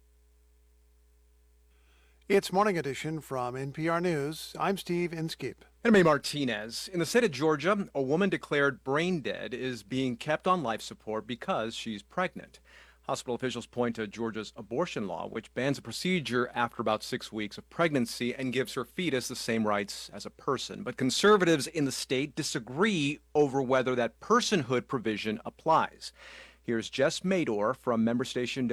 It's Morning Edition from NPR News. I'm Steve Inskeep. And May Martinez. In the state of Georgia, a woman declared brain dead is being kept on life support because she's pregnant. Hospital officials point to Georgia's abortion law, which bans a procedure after about 6 weeks of pregnancy and gives her fetus the same rights as a person. But conservatives in the state disagree over whether that personhood provision applies. Here's Jess Mador from member station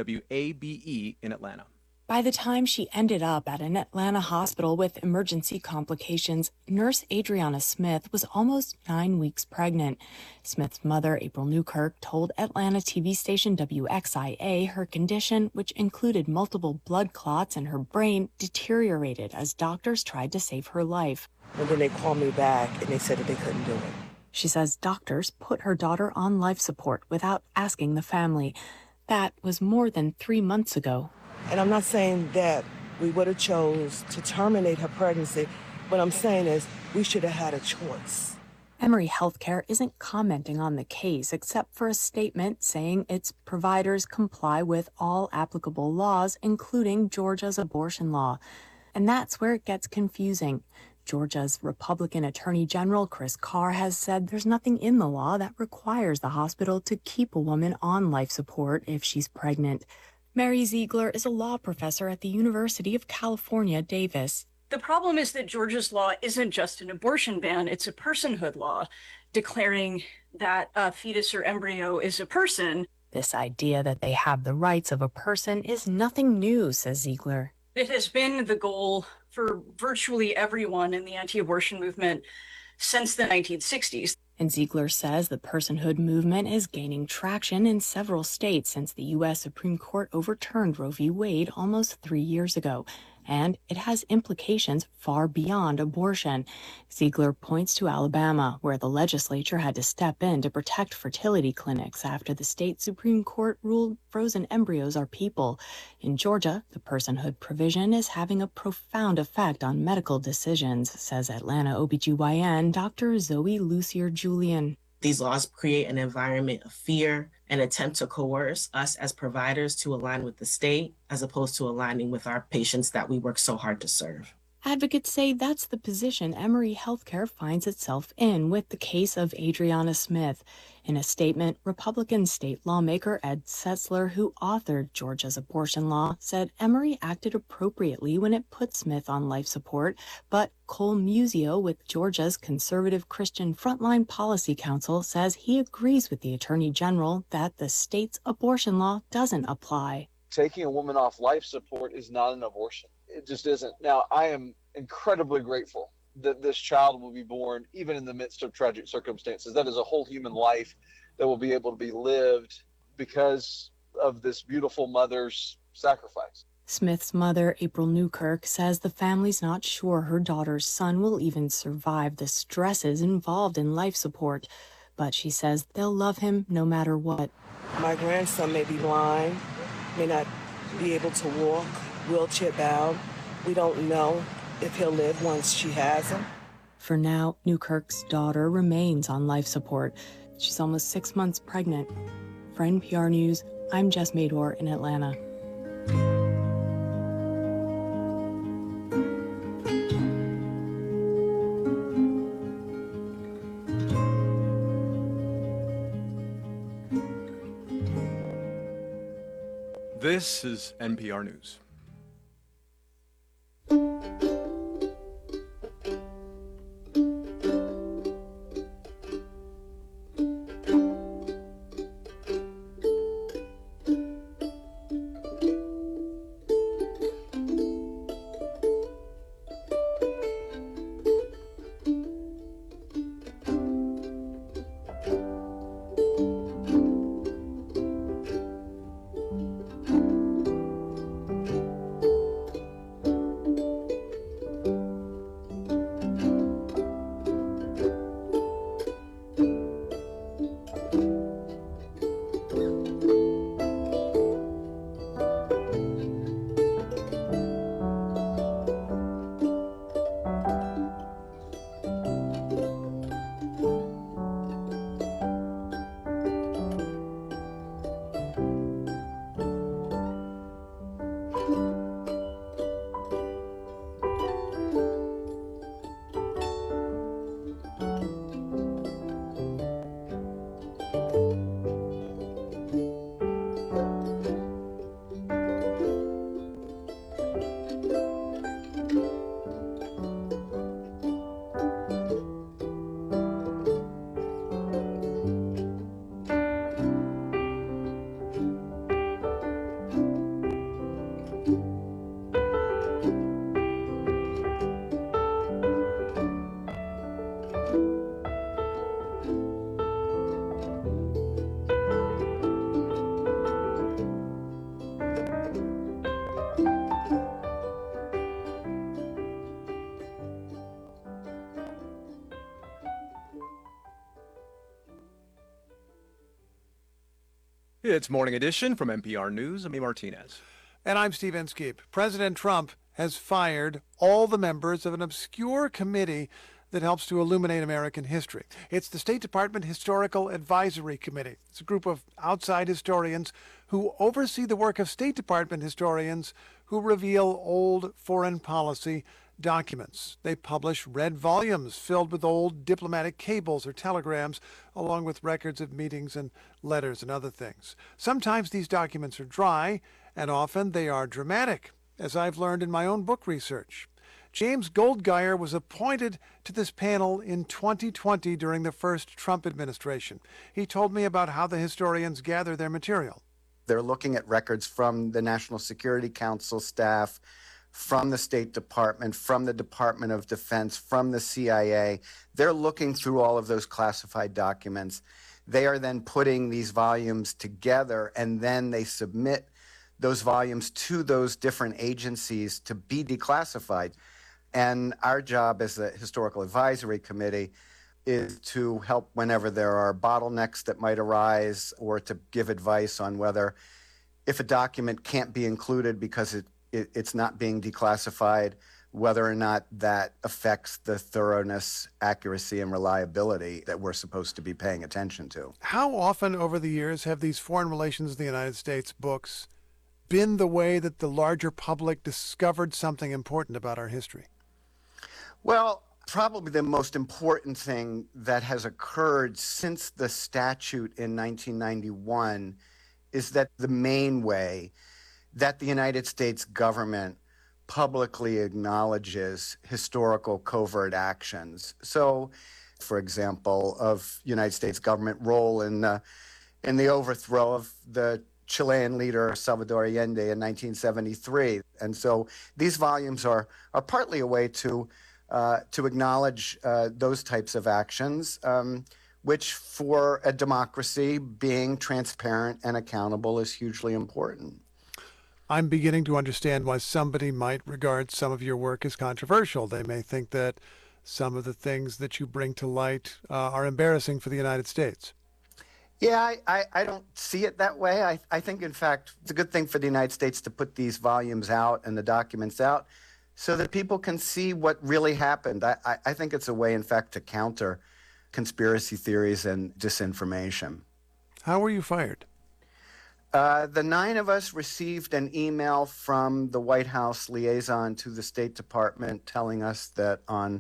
WABE in Atlanta. By the time she ended up at an Atlanta hospital with emergency complications, nurse Adriana Smith was almost 9 weeks pregnant. Smith's mother, April Newkirk, told Atlanta TV station WXIA her condition, which included multiple blood clots in her brain, deteriorated as doctors tried to save her life. And then they called me back and they said that they couldn't do it. She says doctors put her daughter on life support without asking the family. That was more than 3 months ago. And I'm not saying that we would have chose to terminate her pregnancy. What I'm saying is we should have had a choice. Emory Healthcare isn't commenting on the case except for a statement saying its providers comply with all applicable laws, including Georgia's abortion law. And that's where it gets confusing. Georgia's Republican Attorney General Chris Carr has said there's nothing in the law that requires the hospital to keep a woman on life support if she's pregnant. Mary Ziegler is a law professor at the University of California, Davis. The problem is that Georgia's law isn't just an abortion ban, it's a personhood law, declaring that a fetus or embryo is a person. This idea that they have the rights of a person is nothing new, says Ziegler. It has been the goal for virtually everyone in the anti-abortion movement since the 1960s. And Ziegler says the personhood movement is gaining traction in several states since the U.S. Supreme Court overturned Roe v. Wade almost 3 years ago. And it has implications far beyond abortion. Ziegler points to Alabama, where the legislature had to step in to protect fertility clinics after the state Supreme Court ruled frozen embryos are people. In Georgia, the personhood provision is having a profound effect on medical decisions, says Atlanta OBGYN Dr. Zoe Lucier-Julian. These laws create an environment of fear and attempt to coerce us as providers to align with the state, as opposed to aligning with our patients that we work so hard to serve. Advocates say that's the position Emory Healthcare finds itself in with the case of Adriana Smith. In a statement, Republican state lawmaker Ed Setzler, who authored Georgia's abortion law, said Emory acted appropriately when it put Smith on life support, but Cole Musio with Georgia's Conservative Christian Frontline Policy Council says he agrees with the Attorney General that the state's abortion law doesn't apply. Taking a woman off life support is not an abortion. It just isn't. Now, I am incredibly grateful that this child will be born even in the midst of tragic circumstances. That is a whole human life that will be able to be lived because of this beautiful mother's sacrifice. Smith's mother, April Newkirk, says the family's not sure her daughter's son will even survive the stresses involved in life support, but she says they'll love him no matter what. My grandson may be blind, may not be able to walk, wheelchair bound. We don't know if he'll live once she has him. For now, Newkirk's daughter remains on life support. She's almost 6 months pregnant. For NPR News, I'm Jess Mador in Atlanta. This is NPR News. It's Morning Edition from NPR News. I'm E. Martinez. And I'm Steve Inskeep. President Trump has fired all the members of an obscure committee that helps to illuminate American history. It's the State Department Historical Advisory Committee. It's a group of outside historians who oversee the work of State Department historians who reveal old foreign policy documents. They publish red volumes filled with old diplomatic cables or telegrams, along with records of meetings and letters and other things. Sometimes these documents are dry, and often they are dramatic, as I've learned in my own book research. James Goldgeier was appointed to this panel in 2020 during the first Trump administration. He told me about how the historians gather their material. They're looking at records from the National Security Council staff, from the State Department, from the Department of Defense, from the CIA. They're looking through all of those classified documents. They are then putting these volumes together, and then they submit those volumes to those different agencies to be declassified. And our job as the Historical Advisory Committee is to help whenever there are bottlenecks that might arise, or to give advice on whether, if a document can't be included because it's not being declassified, whether or not that affects the thoroughness, accuracy, and reliability that we're supposed to be paying attention to. How often over the years have these foreign relations of the United States books been the way that the larger public discovered something important about our history? Well, probably the most important thing that has occurred since the statute in 1991 is that the main way that the United States government publicly acknowledges historical covert actions. So, for example, of United States government role in the overthrow of the Chilean leader Salvador Allende in 1973. And so these volumes are partly a way to acknowledge those types of actions, which for a democracy, being transparent and accountable is hugely important. I'm beginning to understand why somebody might regard some of your work as controversial. They may think that some of the things that you bring to light are embarrassing for the United States. Yeah, I don't see it that way. I think, in fact, it's a good thing for the United States to put these volumes out and the documents out so that people can see what really happened. I think it's a way, in fact, to counter conspiracy theories and disinformation. How were you fired? The 9 of us received an email from the White House liaison to the State Department telling us that on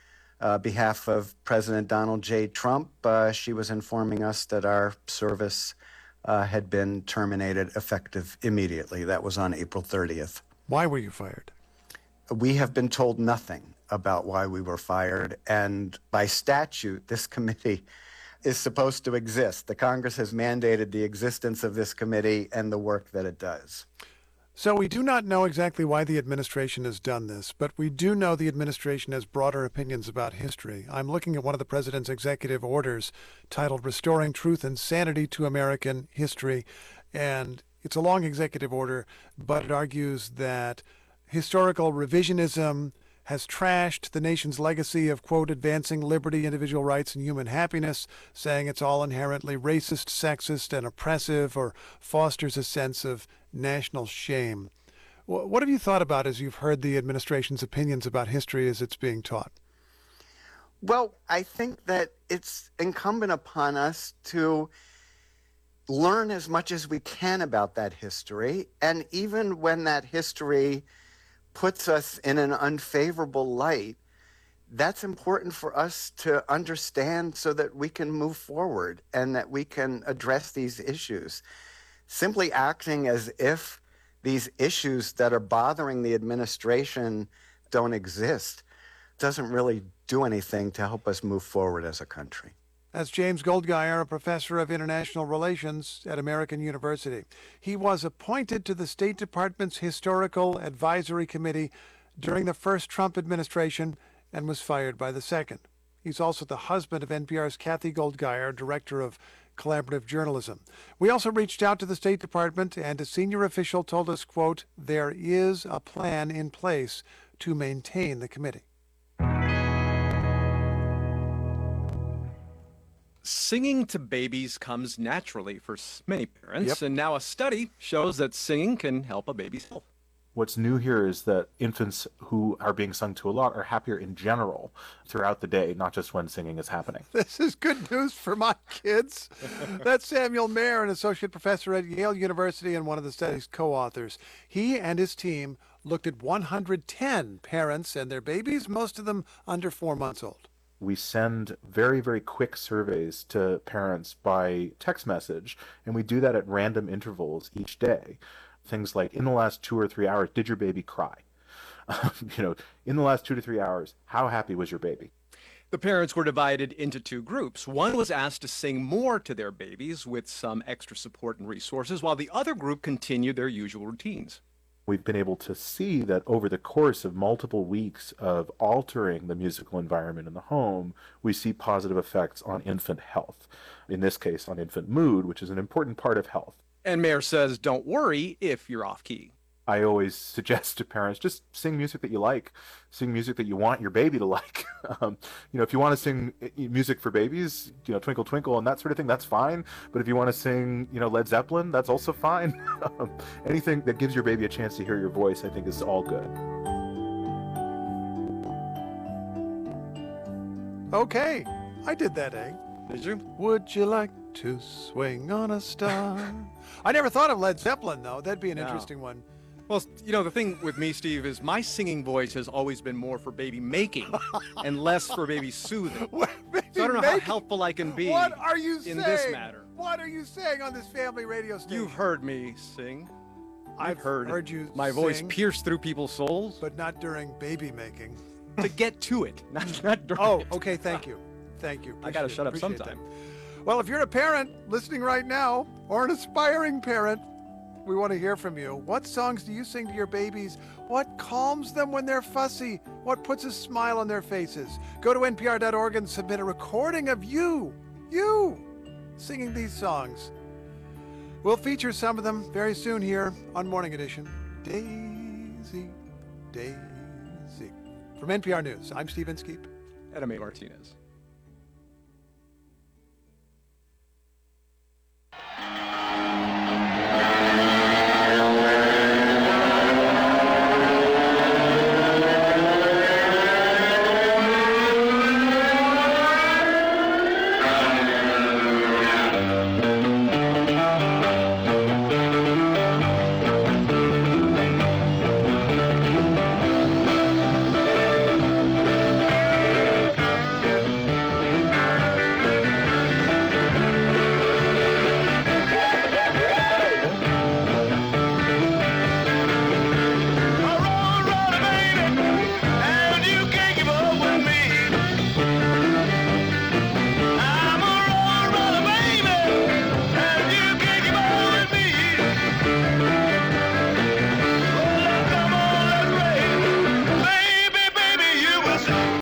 behalf of President Donald J. Trump, she was informing us that our service had been terminated effective immediately. That was on April 30th. Why were you fired? We have been told nothing about why we were fired. And by statute, this committee is supposed to exist. The Congress has mandated the existence of this committee and the work that it does. So we do not know exactly why the administration has done this, but we do know the administration has broader opinions about history. I'm looking at one of the president's executive orders titled Restoring Truth and Sanity to American History, and it's a long executive order, but it argues that historical revisionism has trashed the nation's legacy of, quote, advancing liberty, individual rights, and human happiness, saying it's all inherently racist, sexist, and oppressive, or fosters a sense of national shame. What have you thought about as you've heard the administration's opinions about history as it's being taught? Well, I think that it's incumbent upon us to learn as much as we can about that history, and even when that history puts us in an unfavorable light, that's important for us to understand so that we can move forward and that we can address these issues. Simply acting as if these issues that are bothering the administration don't exist doesn't really do anything to help us move forward as a country. That's James Goldgeier, a professor of international relations at American University. He was appointed to the State Department's Historical Advisory Committee during the first Trump administration and was fired by the second. He's also the husband of NPR's Kathy Goldgeier, director of collaborative journalism. We also reached out to the State Department, and a senior official told us, quote, there is a plan in place to maintain the committee. Singing to babies comes naturally for many parents, Yep. and now a study shows that singing can help a baby's health. What's new here is that infants who are being sung to a lot are happier in general throughout the day, not just when singing is happening. This is good news for my kids. That's Samuel Mayer, an associate professor at Yale University and one of the study's co-authors. He and his team looked at 110 parents and their babies, most of them under 4 months old. We send very, very quick surveys to parents by text message, and we do that at random intervals each day. Things like, in the last 2 or 3 hours, did your baby cry? In the last 2 to 3 hours, how happy was your baby? The parents were divided into two groups. One was asked to sing more to their babies with some extra support and resources, while the other group continued their usual routines. We've been able to see that over the course of multiple weeks of altering the musical environment in the home, we see positive effects on infant health. In this case, on infant mood, which is an important part of health. And Mayer says, don't worry if you're off key. I always suggest to parents, just sing music that you like, sing music that you want your baby to like. If you want to sing music for babies, Twinkle Twinkle and that sort of thing, that's fine. But if you want to sing, Led Zeppelin, that's also fine. Anything that gives your baby a chance to hear your voice, I think is all good. Okay, I did that, eh? Did you? Would you like to swing on a star? I never thought of Led Zeppelin, though. That'd be an interesting one. Well, the thing with me, Steve, is my singing voice has always been more for baby making and less for baby soothing. So I don't know how helpful I can be What are you in saying? this matter. What are you saying on this family radio station? You've heard me sing. I've heard you my voice sing, pierce through people's souls. but not during baby making. To get to it, not during Oh, it. okay, thank you. Thank you. I got to shut up Appreciate sometime. that. Well, if you're a parent listening right now, or an aspiring parent, we want to hear from you. What songs do you sing to your babies? What calms them when they're fussy? What puts a smile on their faces? Go to npr.org and submit a recording of you, singing these songs. We'll feature some of them very soon here on Morning Edition. Daisy, Daisy. From NPR News, I'm Steve Inskeep. And I'm A. Martinez.